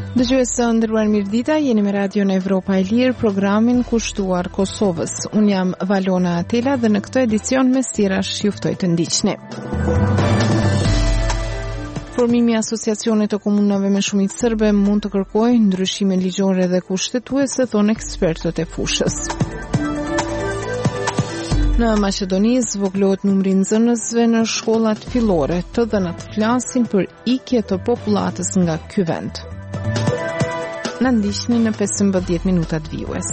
Dëgjues të nderuar, mirëdita, jeni me Radion Evropa e Lirë, programin kushtuar Kosovës. Unë jam Valona Atela dhe në këtë edicion mes tjerash ju ftoj të ndiqni. Formimi i Asociacionit të Komunave me Shumicë Serbe mund të kërkojë ndryshime ligjore dhe kushtetuese, thonë ekspertët e fushës. Në Maqedoni zvogëlohet numri i nxënësve në shkollat fillore, të dhënat flasin për ikje të popullatës nga ky vend. Në ndiqni në 15 minutat vijues.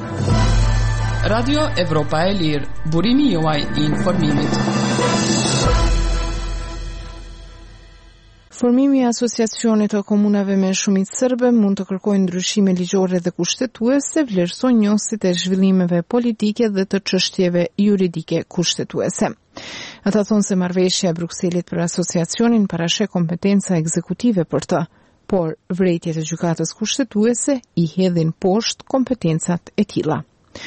Radio Evropa e Lirë, burimi juaj i informimit. Formimi i Asociacionit të Komunave me Shumicë Serbe mund të kërkojë ndryshime ligjore dhe kushtetuese, vlerëson njësit e zhvillimeve politike dhe të çështjeve juridike kushtetuese. Ata thonë se marrëveshja e Brukselit për asociacionin parasheh kompetenca ekzekutive për të, por vërejtjet e gjykatës kushtetuese i hedhin poshtë kompetencat e tilla.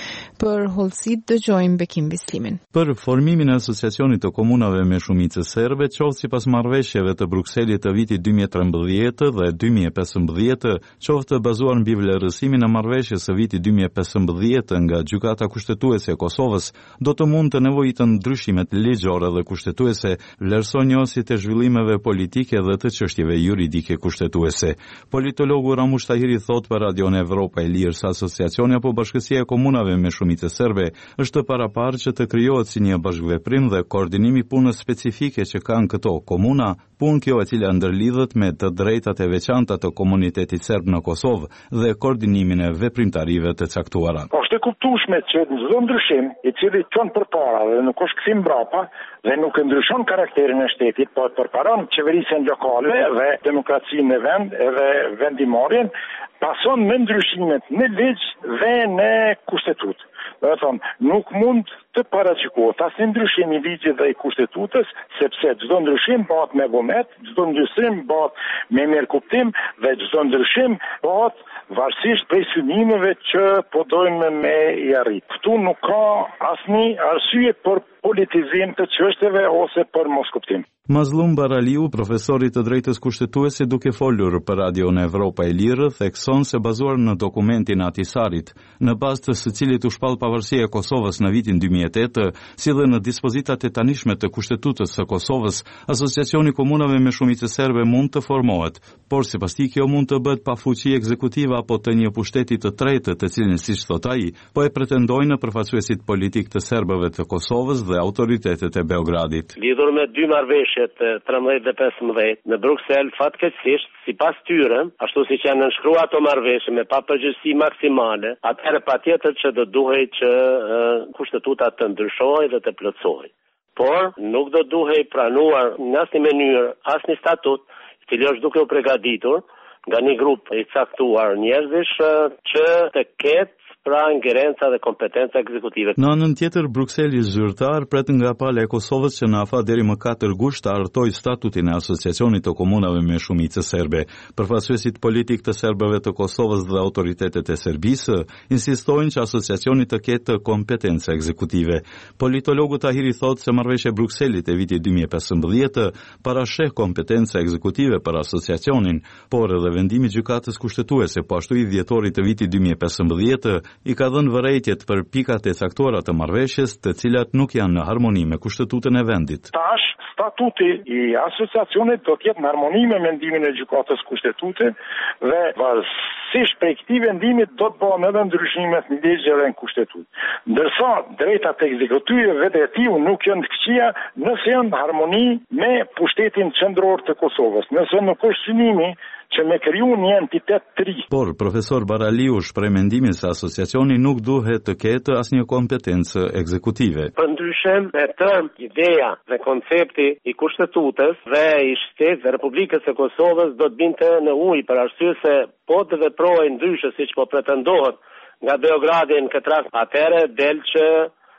Për hollësit dëgjojmë Bekim Bislimin. Për formimin e Asociacionit të Komunave me Shumicë Serbe, qoftë sipas marrëveshjeve të Brukselit të vitit 2013 dhe 2015, qoftë bazuar mbi vlerësimin e marrëveshjes së vitit 2015 nga Gjykata Kushtetuese e Kosovës, do të mund të nevojiten ndryshimet ligjore dhe kushtetuese, vlerëson njësit e zhvillimeve politike dhe të çështjeve juridike kushtetuese. Politologu Ramush Tahiri thot për Radion Evropa e Lirë se Asociacioni apo Bashkësia e Komunave me Shumicë Serbe është paraparë që të krijohet si një bashkëveprim dhe koordinimi punës specifike që kanë këto komuna, punë kjo e cila ndërlidhet me të drejtat e veçanta të komunitetit serb në Kosovë dhe koordinimin e veprimtarive të caktuara. Është e kuptueshme që çdo ndryshim i cili çon përpara dhe nuk është kthim mbrapa dhe nuk e ndryshon karakterin e shtetit, por përparon qeverisjen lokale dhe demokracinë në vend edhe vendimarrjen, pason me ndryshimet në ligj dhe në kushtetutë. Do të thonë, nuk mund të paraqikohet asnjë ndryshim i ligjit dhe i kushtetutës, sepse çdo ndryshim bëhet me vullnet, çdo ndryshim bëhet me mirëkuptim dhe çdo ndryshim bëhet varësisht prej synimeve që po dojmë me i arrit. Këtu nuk ka asnjë arsye për politizim të çështjeve ose për moskuptim. Mazlum Baraliu, profesori të drejtës kushtetuese, duke folur për Radion Evropa e Lirë, thekson se bazuar në dokumentin Atisarit, në bazë të së cilit u shpall pavarësia e Kosovës në vitin 2008, si dhe në dispozitat e tanishme të Kushtetutës së Kosovës, Asociacioni Komunave me Shumicë Serbe mund të formohet, por sipas tij kjo mund të bëhet pa fuqi ekzekutive apo të një pushteti të tretë, të cilin siç thot ai, po e pretendojnë përfaqësuesit politik të serbëve të Kosovës dhe autoritetet e Beogradit. Lidhur me dy marrëveshjet 13 dhe 15 në Bruksel, fatkeqësisht, sipas tyre, ashtu siç janë nënshkruar ato marrëveshje me papërgjegjësi maksimale, atëherë patjetër që do duhej që kushtetuta të ndryshojë dhe të plotësohej. Por nuk do duhej pranuar në asnjë mënyrë asnjë statut i cili është duke u përgatitur nga një grup i caktuar njerëzish që të ketë pra ingerenca dhe kompetenca ekzekutive. Në anën tjetër, Brukseli zyrtar pret nga pala e Kosovës që në afat deri më 4 gusht të artoj statutin e Asociacionit të Komunave me Shumicë Serbe. Përfaqësuesit politik të serbëve të Kosovës dhe autoritetet e Serbisë insistojnë që asociacioni të ketë kompetenca ekzekutive. Politologu Tahiri thotë se marrëveshja e Brukselit e vitit 2015 parasheh kompetenca ekzekutive për asociacionin, por edhe vendimi i gjykatës kushtetuese, po ashtu i dhjetorit të vitit 2015 i ka dhënë vërejtjet për pikat e caktuara të marrëveshjes, të cilat nuk janë në harmoni me kushtetutën e vendit. Tash, statuti i asociacionit do të jetë në harmoni me mendimin e gjykatës kushtetuese dhe varësisht prej këtij vendimi do të bëhen edhe ndryshimet në ligj dhe në kushtetutë. Ndërsa drejtat ekzekutive vetë e tij nuk janë të këqija nëse janë në harmoni me pushtetin qendror të Kosovës. Nëse nuk është synimi që me kriju një entitet të ri. Por profesor Baraliu shpreh mendimin se asociacioni nuk duhet të ketë asnjë kompetencë ekzekutive. Përndryshem e të ideja dhe koncepti i kushtetutës dhe i shtetit dhe Republikës së Kosovës do të binte në ujë për arsye se po të veprojë ndryshe siç po pretendohet nga Beogradi në këtë rast, atëherë del që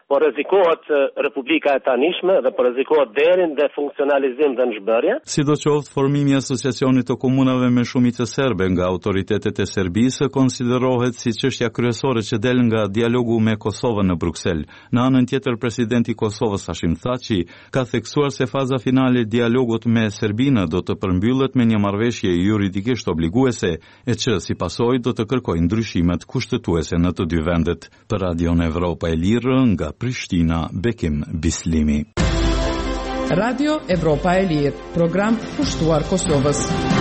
po rrezikohet Republika e tanishme dhe po rrezikohet deri në defunksionalizim dhe në zhbërje. Sidoqoftë, formimi i Asociacionit të Komunave me Shumicë serbe nga autoritetet e Serbisë konsiderohet si çështja kryesore që del nga dialogu me Kosovën në Bruksel. Në anën tjetër, presidenti i Kosovës Hashim Thaçi ka theksuar se faza finale e dialogut me Serbinë do të përmbyllet me një marrëveshje juridikisht obliguese e që si pasojë do të kërkojë ndryshimet kushtetuese në të dy vendet. Për Radion Evropa e Lirë nga Prishtina, Bekim Bislimi. Radio Evropa e Lirë, program kushtuar Kosovës.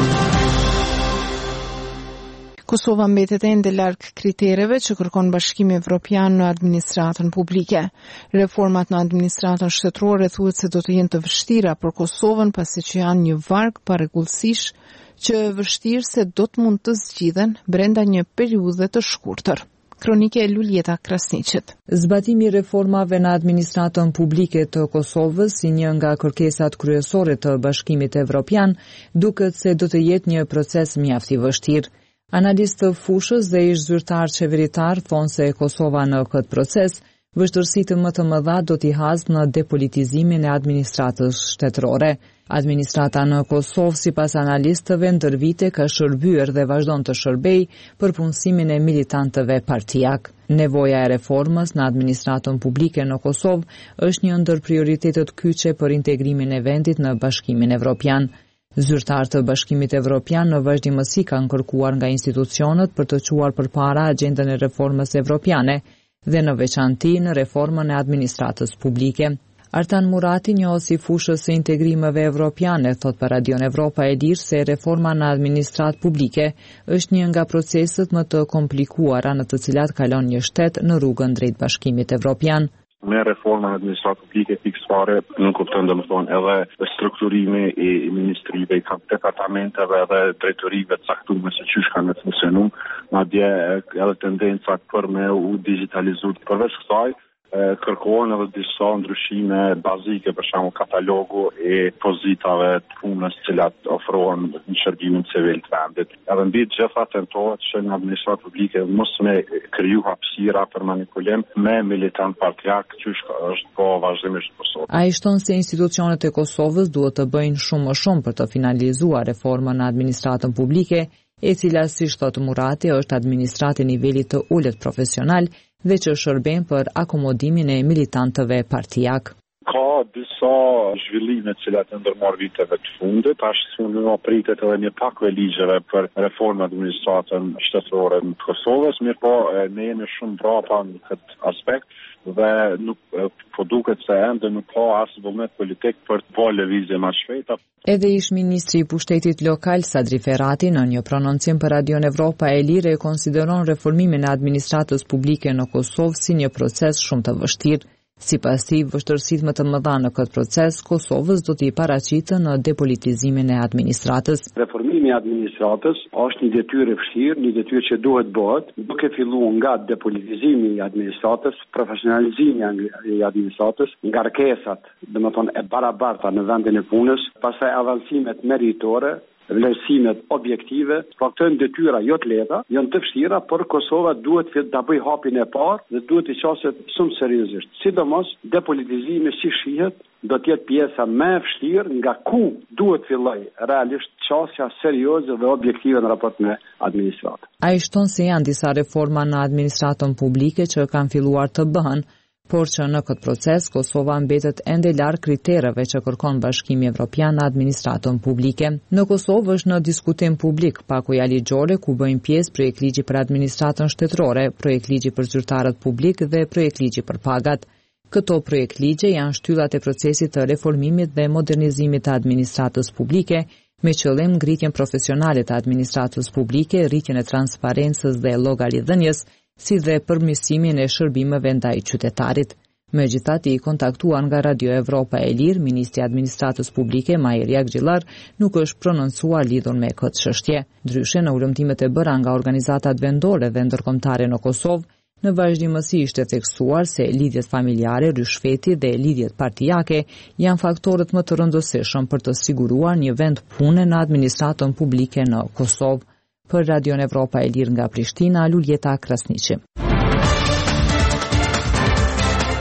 Kosova mbetet ende larg kritereve që kërkon Bashkimi Evropian në administratën publike. Reformat në administratën shtetërore thuhet se do të jenë të vështira për Kosovën pasi që janë një varg pa rregullësish që vështirë se do të mund të zgjidhen brenda një periudhe të shkurtër. Kronike e Luljeta Krasniqit. Zbatimi i reformave në administratën publike të Kosovës si një nga kërkesat kryesore të Bashkimit Evropian duket se do të jetë një proces mjaft i vështirë. Analistë të fushës dhe ish zyrtar qeveritar thonë se Kosova në këtë proces vështirësitë më të mëdha do t'i hasë në depolitizimin e administratës shtetërore. Administrata në Kosovë, sipas analistëve, ndër vite ka shërbyer dhe vazhdon të shërbejë për punësimin e militantëve partijak. Nevoja e reformës në administratën publike në Kosovë është një ndër prioritetet kyçe për integrimin e vendit në Bashkimin Evropian. Zyrtarët të Bashkimit Evropian në vazhdimësi kanë kërkuar nga institucionet për të çuar përpara agjendën e reformës evropiane dhe në veçanti në reformën e administratës publike. Artan Murati, njohësi fushës së integrimeve evropiane, thot për Radion Evropa e Lirë se reforma në administratë publike është një nga proceset më të komplikuara në të cilat kalon një shtet në rrugën drejt Bashkimit Evropian. Me reforma në administratë publike fiksare nuk kupton domethënë edhe strukturimi i ministrive, i departamenteve dhe drejtorive të caktuara se çish kanë të funksionuar, madje edhe tendenca për me u digitalizuar. Përveç kësaj, kërkohen edhe disa ndryshime bazike, për shembull katalogu e pozitave të punës që cilat ofrohen në shërbimin civil të vendit. Edhe mbi të gjitha tentohet që në administratë publike mos me kriju hapësira për manipulim me militant partijak, që është po vazhdimisht në Kosovë. Ai shton se institucionet e Kosovës duhet të bëjnë shumë më shumë për të finalizuar reformën në administratën publike, e cila, si thot Murati, është administratë e nivelit të ulët profesional dhe që shërben për akomodimin e militantëve partijak. Ka disa zhvillime të cilat e ndërmarr viteve të fundit, ashtu në pritet edhe një pakve ligjeve për reformën administratën shtetërore në Kosovës, mirë po ne jemi shumë brapa në këtë aspekt dhe nuk po duket se ende nuk ka as vullnet politik për të bërë lëvizje më shpejta. Edhe ish ministri i pushtetit lokal Sadri Ferrati në një prononcim për Radion Evropa e Lirë konsideron reformimin e administratës publike në Kosovë si një proces shumë të vështirë. Sipas tij, vështirësitë më të mëdha në këtë proces Kosovës do t'i paraqiten në depolitizimin e administratës. Reformimi i administratës është një detyrë e vështirë, një detyrë që duhet bëhet, duke filluar nga depolitizimi i administratës, profesionalizimi i administratës, ngarkesat, domethënë e barabarta në vendin e punës, pastaj avancimet meritore, vlerësimet objektive, pra këto janë detyra jo të lehta, janë të vështira, por Kosova duhet ta bëjë hapin e parë dhe duhet të qaset shumë seriozisht. Sidomos depolitizimi si shihet do të jetë pjesa më e vështirë nga ku duhet filloj realisht qasja serioze dhe objektive në raport me administratën. Ai shton se janë disa reforma në administratën publike që kanë filluar të bëhen, por që në këtë proces Kosova mbetet ende larg kritereve që kërkon Bashkimi Evropian në administratën publike. Në Kosovë është në diskutim publik pakuja ligjore ku bëjnë pjesë projekt ligji për administratën shtetërore, projekt ligji për zyrtarët publik dhe projekt ligji për pagat. Këto projekt ligje janë shtyllat e procesit të reformimit dhe modernizimit të administratës publike, me qëllim ngritjen profesionale të administratës publike, rritjen e transparencës dhe llogaridhënies, si dhe përmirësimin e shërbimeve ndaj qytetarit. Megjithatë, i kontaktuar nga Radio Evropa e Lirë, ministri i administratës publike Majer Jagxhillar nuk është prononcuar lidhur me këtë çështje. Ndryshe, në ulëmtimet e bëra nga organizatat vendore dhe ndërkombëtare në Kosovë, në vazhdimësi ishte theksuar se lidhjet familjare, rishfeti dhe lidhjet partijake janë faktorët më të rëndësishëm për të siguruar një vend pune në administratën publike në Kosovë. Për Radion Evropa e Lirë nga Prishtina, Luljeta Krasniqi.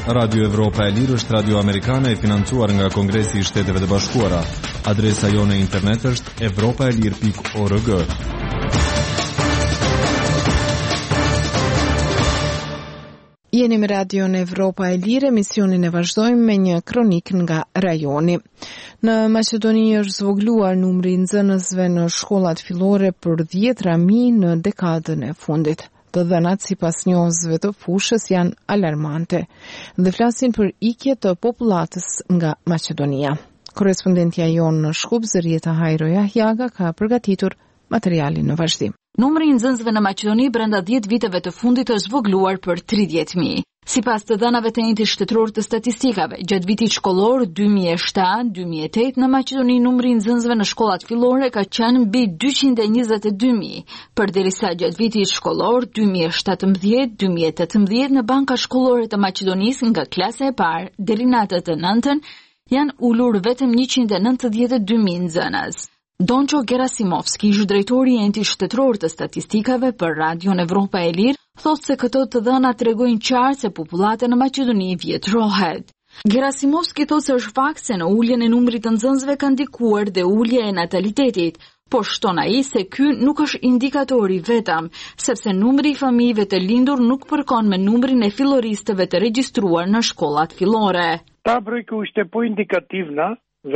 Radio Evropa e Lirë është radio amerikane e financuar nga Kongresi i Shteteve të Bashkuara. Adresa jone e internet është evropaelir.org. Jeni me radion Evropa e Lirë, emisionin e vazhdojmë me një kronik nga rajoni. Në Maqedoni është zvogluar numri i nxënësve në shkollat fillore për 10.000 në dekadën e fundit. Të dhënat sipas njohësve të fushës janë alarmante dhe flasin për ikje të popullatës nga Maqedonia. Korrespondentja jonë në Shkup, Zërieta Hajro Jahjaga, ka përgatitur materialin në vazhdim. Numri i nxënësve në Maqedoni brenda 10 viteve të fundit është zvogluar për 30.000. Sipas të dhënave të Entit Shtetëror të Statistikave, gjatë vitit shkollor 2007-2008 në Maqedoni numri i nxënësve në shkollat fillore ka qenë mbi 222.000, përderisa gjatë vitit shkollor 2017-2018 në banka shkollore të Maqedonisë nga klasa e parë deri në atë të 9-ën janë ulur vetëm 192.000 nxënës. Donqo Gerasimovski, ish drejtori i Entit Shtetëror të Statistikave për Radion Evropa e Lirë, thotë se këto të dhëna tregojnë qartë se popullata në Maqedoni vjetrohet. Gerasimovski thotë se është fakt se në uljen e numrit të nxënësve ka ndikuar dhe ulja e natalitetit, por shton ai se ky nuk është indikatori vetëm, sepse numri i fëmijëve të lindur nuk përkon me numrin e filloristëve të regjistruar në shkollat fillore. Ta brojka është po indikativna.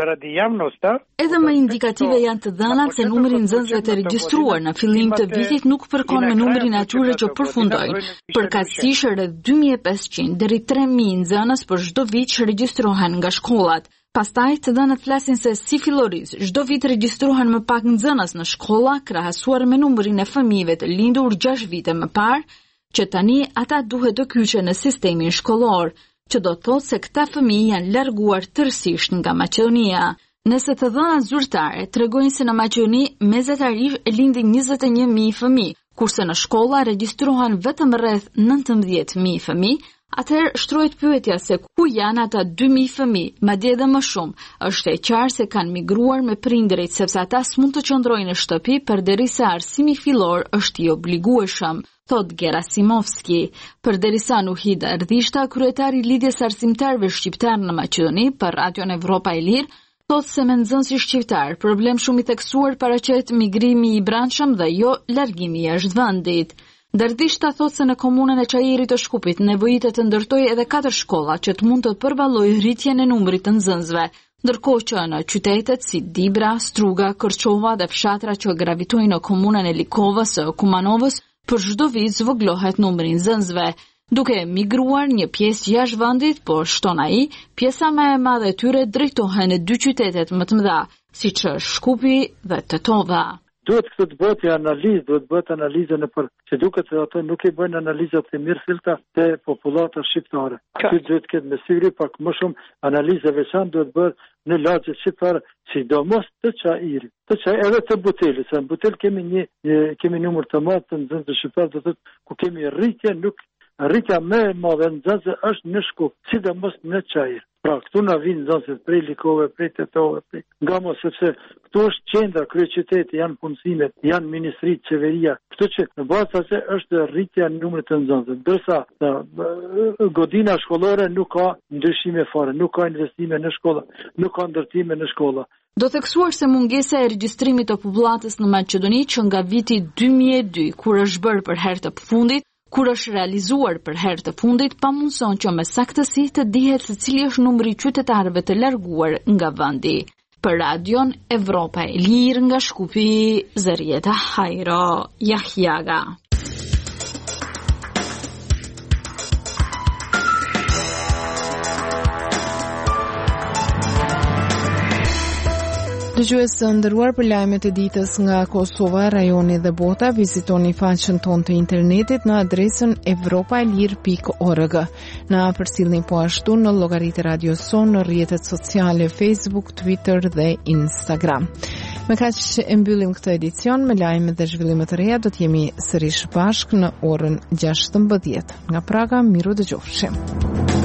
Edhe më indikative janë të dhënat se numri i nxënësve të regjistruar në fillim të vitit nuk përkon me numrin atyre që përfundojnë. Përkatësisht rreth 2500 deri 3000 nxënës për çdo vit që regjistrohen nga shkollat. Pastaj të dhënat flasin se si filloris çdo vit regjistrohen më pak nxënës në shkolla krahasuar me numrin e fëmijëve të lindur 6 vite më parë, që tani ata duhet të kyçen në sistemin shkollor, që do të thotë se këta fëmijë janë larguar tërësisht nga Maqedonia. Nëse të dhënat zyrtare tregojnë se në Maqedoni mesatarisht lindin 21.000 fëmijë, kurse në shkolla regjistrohen vetëm rreth 19.000 fëmijë, atëherë shtrohet pyetja se ku janë ata 2.000 fëmijë, madje edhe më shumë. Është e qartë se kanë migruar me prindërit sepse ata s'mund të qëndrojnë në shtëpi përderisa arsimi fillor është i obligueshëm, thot Gerasimovski. Përderisa Nuhida Erdhishta, kryetari i lidhjes arsimtarëve shqiptar në Maqedoni për Radion Evropa e Lirë, thot se me nxënësi shqiptar problem shumë i theksuar paraqet migrimi i brendshëm dhe jo largimi jashtë vendit. Erdhishta thot se në komunën e Çajirit të Shkupit nevojitet të ndërtojë edhe 4 shkolla që të mund të përballojë rritjen e numrit të nxënësve, ndërkohë që në qytetet si Dibra, Struga, Kërçova dhe fshatra që gravitojnë në komunën e Likovës së Kumanovës, për çdo vit zvoglohet numri i nxënësve, duke migruar një pjesë jashtë vendit, por shton ai, pjesa më e madhe e tyre drejtohen në 2 qytetet më të mëdha, siç është Shkupi dhe Tetova. Duhet këtë të bëhet analizë, duhet bëhet analizë në për që duket se ato nuk i bëjnë analizat të mirë filta te popullata shqiptare. Ky duhet këtë me siguri pak më shumë analizë veçantë duhet bëhet në lagjet shqiptare, sidomos të Çajirit. Të Çajirit edhe të Butelit, se në Butel kemi numër të madh të nxënësve shqiptar, do thotë ku kemi rritja më e madhe nxënësve është në Shkup, sidomos në Çajir. Pra, këtu na vinë nxënësit prej Likove, prej Tetove, nga mos sepse këtu është qendra, kryeqyteti, janë punësimet, janë ministritë, qeveria. Kështu që në bazë se është rritja e numrit të nxënësve, ndërsa godina shkollore nuk ka ndryshime fare, nuk ka investime në shkolla, nuk ka ndërtime në shkolla. Do theksuar se mungesa e regjistrimit të popullatës në Maqedoni që nga viti 2002, kur është bërë për herë të fundit, kur është realizuar për herë të fundit, pamundson që me saktësi të dihet se cili është numri i qytetarëve të larguar nga vendi. Për Radion Evropa e Lirë nga Shkupi, Zërieta Hajro Jahjaga. Dëgjues të nderuar, për lajmet e ditës nga Kosova, rajoni dhe bota, vizitoni faqen tonë të internetit në adresën evropaelir.org. Na përcjellni po ashtu në llogaritë e radios sonë në rrjetet sociale Facebook, Twitter dhe Instagram. Me kaq e mbyllim këtë edicion me lajme dhe zhvillime të reja, do të jemi sërish bashkë në orën 16. Nga Praga, miru dëgjofshim.